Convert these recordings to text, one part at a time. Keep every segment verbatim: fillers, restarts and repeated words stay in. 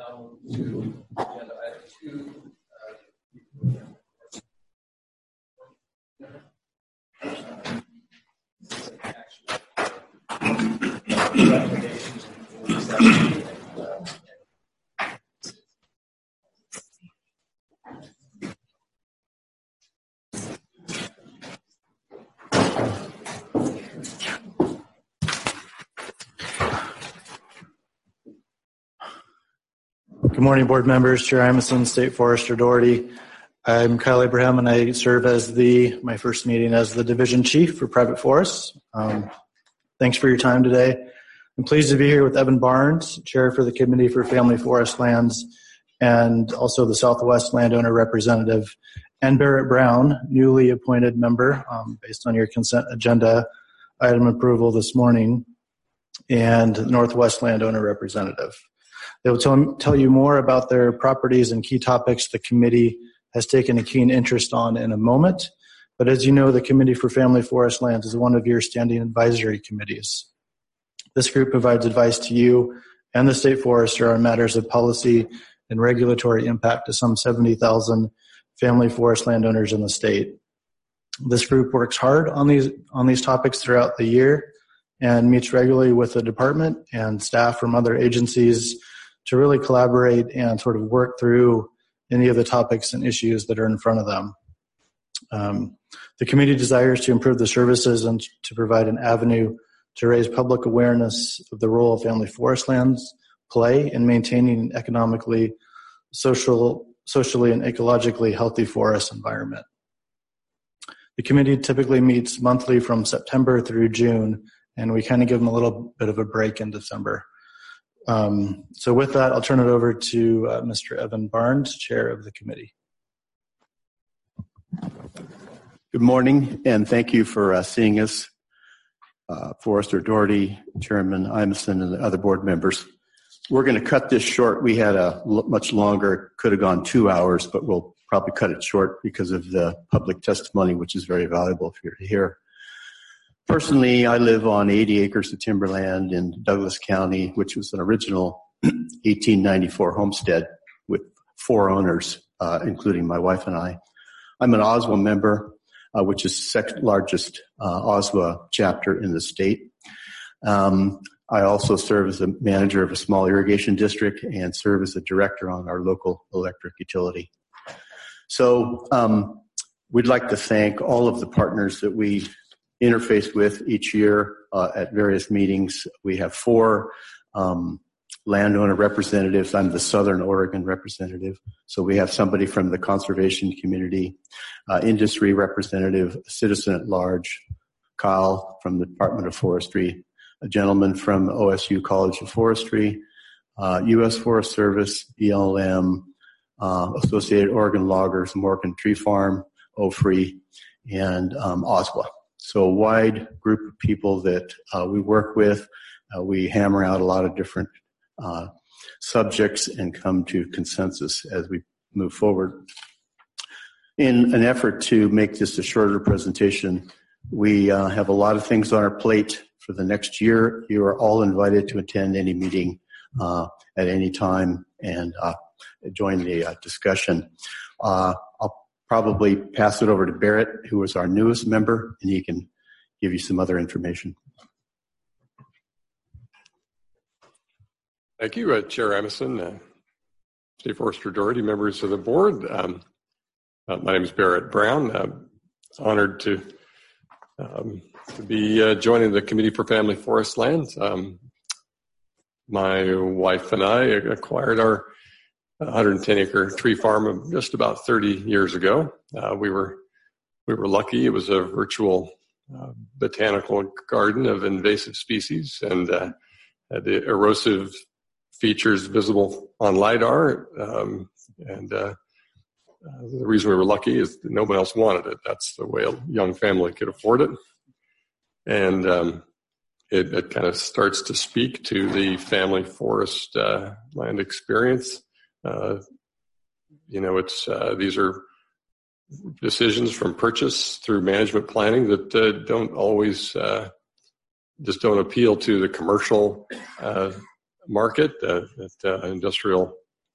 now to agenda item two. Recommendations and Good morning, board members. Chair Imison, State Forester Doherty. I'm Kyle Abraham, and I serve as the my first meeting as the division chief for private forests. Um, thanks for your time today. I'm pleased to be here with Evan Barnes, chair for the Committee for Family Forest Lands, and also the Southwest Landowner Representative, and Barrett Brown, newly appointed member, um, based on your consent agenda item approval this morning, and Northwest Landowner Representative. They will tell, tell you more about their properties and key topics the committee has taken a keen interest on in a moment. But as you know, the Committee for Family Forest Lands is one of your standing advisory committees. This group provides advice to you and the state forester on matters of policy and regulatory impact to some seventy thousand family forest landowners in the state. This group works hard on these, on these topics throughout the year and meets regularly with the department and staff from other agencies to really collaborate and sort of work through any of the topics and issues that are in front of them. Um, the committee desires to improve the services and to provide an avenue to raise public awareness of the role of family forest lands play in maintaining an economically, social, socially, and ecologically healthy forest environment. The committee typically meets monthly from September through June, and we kind of give them a little bit of a break in December. Um, so with that, I'll turn it over to uh, Mister Evan Barnes, chair of the committee. Good morning, and thank you for uh, seeing us. Uh, Forester Doherty, Chairman Imison, and the other board members. We're going to cut this short. We had a l- much longer, could have gone two hours, but we'll probably cut it short because of the public testimony, which is very valuable for you to hear. Personally, I live on eighty acres of timberland in Douglas County, which was an original eighteen ninety-four homestead with four owners, uh, including my wife and I. I'm an O S W A member, uh, which is the second largest uh, O S W A chapter in the state. Um, I also serve as a manager of a small irrigation district and serve as a director on our local electric utility. So um, we'd like to thank all of the partners that we interface with each year uh, at various meetings. We have four um, landowner representatives. I'm the Southern Oregon representative. So we have somebody from the conservation community, uh, industry representative, citizen at large, Kyle from the Department of Forestry, a gentleman from O S U College of Forestry, uh, U S Forest Service, B L M, uh, Associated Oregon Loggers, Morgan Tree Farm, O F R I, and um, O S W A. So a wide group of people that uh, we work with. Uh, we hammer out a lot of different uh, subjects and come to consensus as we move forward. In an effort to make this a shorter presentation, we uh, have a lot of things on our plate for the next year. You are all invited to attend any meeting uh, at any time and uh, join the uh, discussion. Uh, I'll probably pass it over to Barrett, who is our newest member, and he can give you some other information. Thank you, uh, Chair Imison, uh, State Forester Doherty, members of the board. Um, uh, my name is Barrett Brown. I'm honored to um, to be uh, joining the Committee for Family Forest Lands. Um, my wife and I acquired our one hundred ten acre tree farm just about thirty years ago. Uh, we were we were lucky. It was a virtual uh, botanical garden of invasive species, and uh, had the erosive features visible on LiDAR. Um, and uh, uh, the reason we were lucky is that no one else wanted it. That's the way a young family could afford it. And um, it, it kind of starts to speak to the family forest uh, land experience. Uh, you know, it's uh, these are decisions from purchase through management planning that uh, don't always uh, just don't appeal to the commercial uh, market, uh, that uh, industrial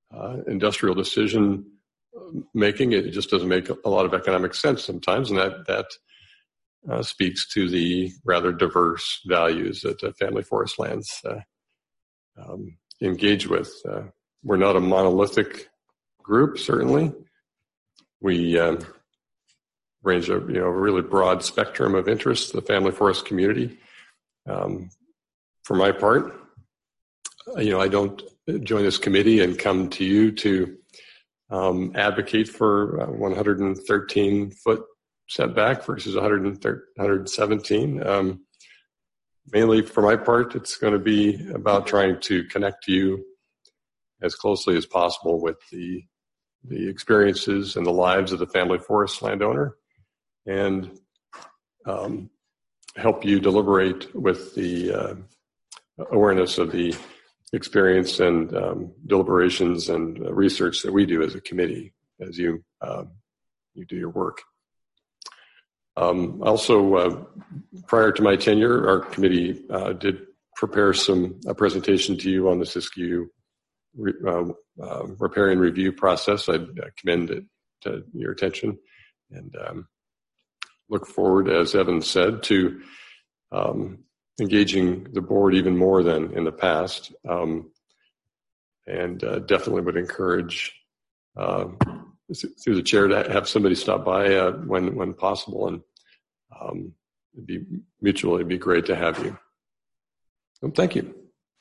uh, industrial decision making. It just doesn't make a lot of economic sense sometimes, and that that uh, speaks to the rather diverse values that uh, family forest lands uh, um, engage with. Uh, we're not a monolithic group, certainly. We um, range a you know a really broad spectrum of interests, the family forest community. Um, for my part, you know, I don't join this committee and come to you to um, advocate for a one hundred thirteen foot setback versus one hundred seventeen. Um, mainly for my part, it's going to be about trying to connect you as closely as possible with the the experiences and the lives of the family forest landowner, and um, help you deliberate with the uh, awareness of the experience and um, deliberations and uh, research that we do as a committee as you um, you do your work. Um, also, uh, prior to my tenure, our committee uh, did prepare some a presentation to you on the Siskiyou re, uh, uh, riparian review process. I commend it to your attention, and um, look forward, as Evan said, to um, engaging the board even more than in the past, um, and uh, definitely would encourage uh, through the chair to have somebody stop by uh, when when possible, and um, it'd be mutually it'd be great to have you. So thank you.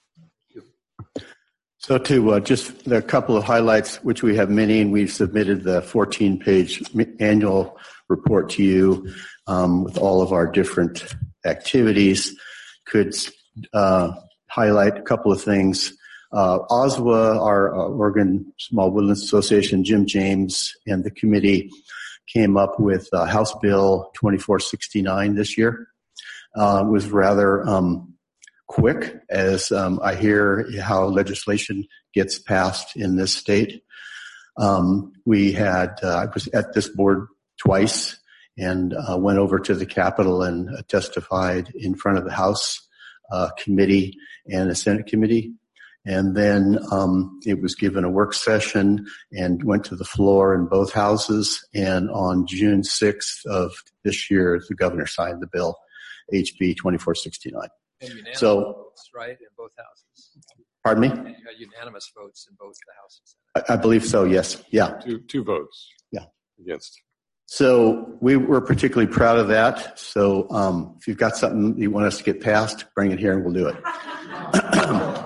So to uh, just a couple of highlights, which we have many, and we've submitted the fourteen page annual report to you um, with all of our different activities. Could uh, highlight a couple of things. Uh, O S W A, our uh, Oregon Small Woodlands Association, Jim James, and the committee came up with uh, House Bill twenty-four sixty-nine this year. Uh, it was rather um, quick, as um, I hear how legislation gets passed in this state. Um, we had, uh, I was at this board twice, and uh, went over to the Capitol and uh, testified in front of the House uh, committee and the Senate committee. And then um, it was given a work session and went to the floor in both houses. And on June sixth of this year, the governor signed the bill, H B twenty-four sixty-nine. And unanimous So, votes, right, in both houses. pardon me? And you had unanimous votes in both the houses. I, I believe so, yes. Yeah. Two two votes. Yeah. Against. So we were particularly proud of that. So um, if you've got something you want us to get passed, bring it here and we'll do it.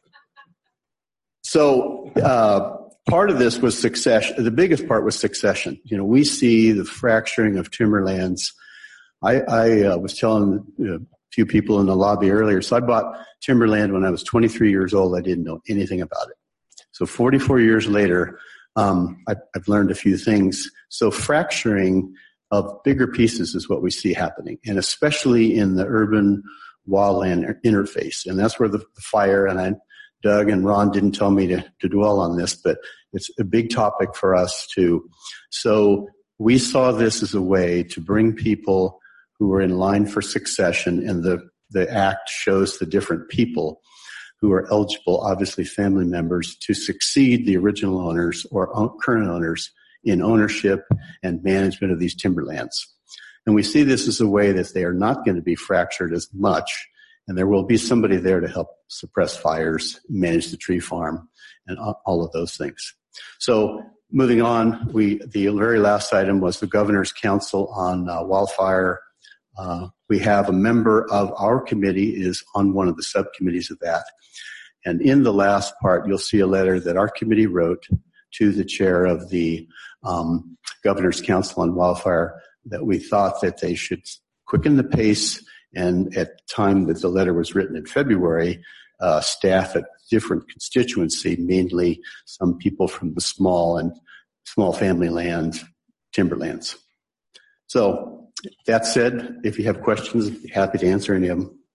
So uh, part of this was succession. The biggest part was succession. You know, we see the fracturing of timberlands. I, I uh, was telling a few people in the lobby earlier, so I bought timberland when I was twenty-three years old. I didn't know anything about it. So forty-four years later, um, I, I've learned a few things. So fracturing of bigger pieces is what we see happening, and especially in the urban wildland interface. And that's where the, the fire, and I, Doug and Ron didn't tell me to, to dwell on this, but it's a big topic for us too. So we saw this as a way to bring people who were in line for succession, and the, the act shows the different people who are eligible, obviously family members, to succeed the original owners or current owners in ownership and management of these timberlands. And we see this as a way that they are not going to be fractured as much, and there will be somebody there to help suppress fires, manage the tree farm, and all of those things. So moving on, we the very last item was the Governor's Council on uh, wildfire. Uh, we have a member of our committee is on one of the subcommittees of that. And in the last part, you'll see a letter that our committee wrote to the chair of the um, Governor's Council on Wildfire, that we thought that they should quicken the pace. And at the time that the letter was written in February, uh, staff at different constituency, mainly some people from the small and small family land timberlands. So that said, if you have questions, I'd be happy to answer any of them.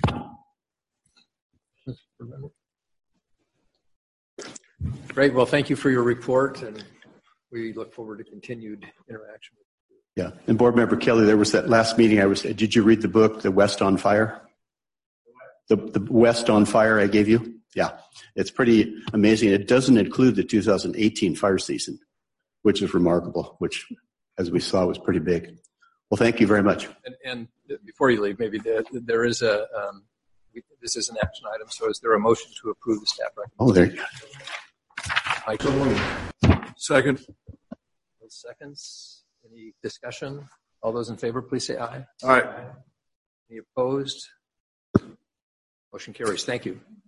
Great. Well, thank you for your report, and we look forward to continued interaction with you. Yeah. And Board Member Kelly, there was that last meeting I was, did you read the book, The West on Fire? The, the West on Fire I gave you? Yeah, it's pretty amazing. It doesn't include the two thousand eighteen fire season, which is remarkable, which, as we saw, was pretty big. Well, thank you very much. And, and before you leave, maybe the, there is a, um, we, this is an action item, so is there a motion to approve the staff recommendation? Oh, there you go. Mike? Second. Those seconds. Any discussion? All those in favor, please say aye. All right. Any opposed? Motion carries. Thank you.